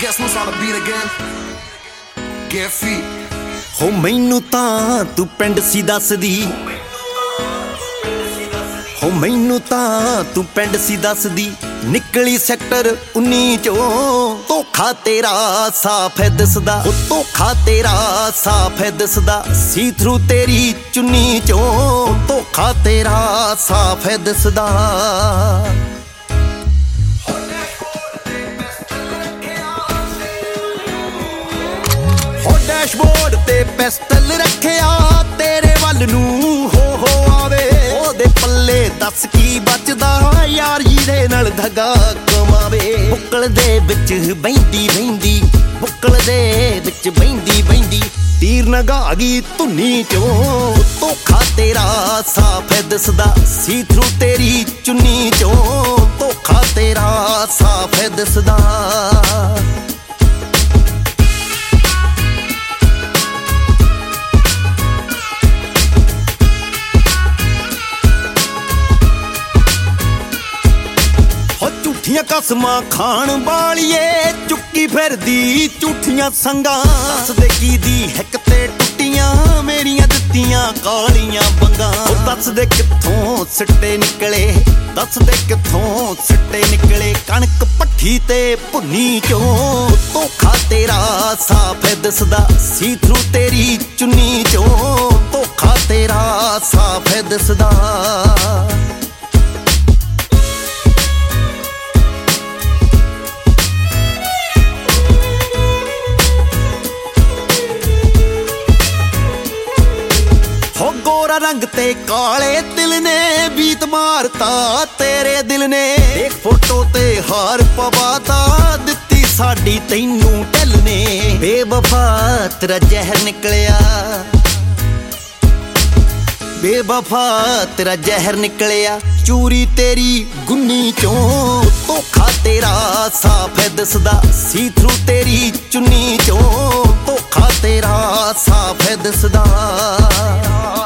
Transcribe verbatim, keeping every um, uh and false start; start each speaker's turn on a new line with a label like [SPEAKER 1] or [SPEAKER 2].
[SPEAKER 1] guess who's on the beat again? Get feet.
[SPEAKER 2] ਹੋ ਮੈਨੂੰ ਤਾਂ ਤੂੰ ਪਿੰਡ ਸੀ ਦੱਸਦੀ, ਹੋ ਮੈਨੂੰ ਤਾਂ ਤੂੰ ਪਿੰਡ ਸੀ ਦੱਸਦੀ, ਨਿਕਲੀ ਸੈਕਟਰ ਉੱਨੀ ਚੋਂ। ਧੋਖਾ ਤੇਰਾ ਸਾਫ ਹੈ ਦਿਸਦਾ, ਉਹ ਧੋਖਾ ਤੇਰਾ ਸਾਫ ਹੈ ਦਿਸਦਾ, ਸੀ ਥਰੂ ਤੇਰੀ ਚੁੰਨੀ ਚੋਂ। ਧੋਖਾ ਤੇਰਾ ਸਾਫ ਹੈ ਦਿਸਦਾ। ਹੋ ਡੈਸ਼ਬੋਰਡ ਤੇ ਪਿਸਟਲ ਰੱਖਿਆ ਤੇਰੇ ਵੱਲ ਨੂੰ, ਹੋ ਹੋ ਆਵੇ ਉਹਦੇ ਪੱਲੇ ਦੱਸ ਕੀ ਬਚਦਾ, ਯਾਰ ਜਿਹਦੇ ਨਾਲ ਧਗਾ ਕਮਾਵੇ। ਬੁੱਕਲ ਦੇ ਵਿੱਚ ਬਹਿੰਦੀ ਬਹਿੰਦੀ, ਬੁੱਕਲ ਦੇ ਵਿੱਚ ਬਹਿੰਦੀ ਬਹਿੰਦੀ, ਤੀਰ ਨਗਾ ਗਈ ਧੁੰਨੀ ਚੋਂ। ਧੋਖਾ ਤੇਰਾ ਸਾਫ ਹੈ ਦਿਸਦਾ, ਸੀ ਥਰੂ ਤੇਰੀ ਚੁੰਨੀ ਚੋਂ। ਧੋਖਾ ਤੇਰਾ ਸਾਫ ਹੈ ਦਿਸਦਾ। ਝੂਠੀਆਂ ਕਸਮਾਂ ਖਾਣ ਵਾਲੀਏ, ਚੁੱਕੀ ਫਿਰਦੀ ਝੂਠੀਆਂ ਸੰਗਾਂ। ਦੱਸਦੇ ਕੀ ਦੀ ਹਿੱਕ ਤੇ ਟੁੱਟੀਆਂ ਮੇਰੀਆਂ ਦਿੱਤੀਆਂ ਕਾਲੀਆਂ ਬੰਗਾਂ। ਉਹ ਦੱਸਦੇ ਕਿੱਥੋਂ ਸਿੱਟੇ ਨਿਕਲੇ, ਦੱਸਦੇ ਕਿੱਥੋਂ ਸਿੱਟੇ ਨਿਕਲੇ, ਕਣਕ ਭੱਠੀ ਤੇ ਭੁੰਨੀ ਚੋਂ। ਧੋਖਾ ਤੇਰਾ ਸਾਫ ਹੈ ਦਿਸਦਾ, ਸੀ ਥਰੂ ਤੇਰੀ ਚੁੰਨੀ ਚੋਂ। ਧੋਖਾ ਤੇਰਾ ਸਾਫ ਹੈ ਦਿਸਦਾ। ਗੋਰਾ ਰੰਗ ਤੇ ਕਾਲੇ ਦਿਲ ਨੇ ਬੀਤ ਮਾਰਤਾ ਤੇਰੇ ਦਿਲ ਨੇ। ਦੇਖ ਫੋਟੋ ਤੇ ਹਾਰ ਪਵਾਤਾ ਦਿੱਤੀ ਸਾਡੀ ਤੈਨੂੰ ਢਿੱਲ ਨੇ। ਬੇਵਫਾ ਤੇਰਾ ਜ਼ਹਿਰ ਨਿਕਲਿਆ, ਬੇਵਫਾ ਤੇਰਾ ਜ਼ਹਿਰ ਨਿਕਲਿਆ, ਚੂਰੀ ਤੇਰੀ ਗੁੰਨੀ ਚੋਂ। ਧੋਖਾ ਤੇਰਾ ਸਾਫ ਹੈ ਦਿਸਦਾ, ਸੀ ਥਰੂ ਤੇਰੀ ਚੁੰਨੀ ਚੋਂ। ਧੋਖਾ ਤੇਰਾ ਸਾਫ ਹੈ ਦਿਸਦਾ।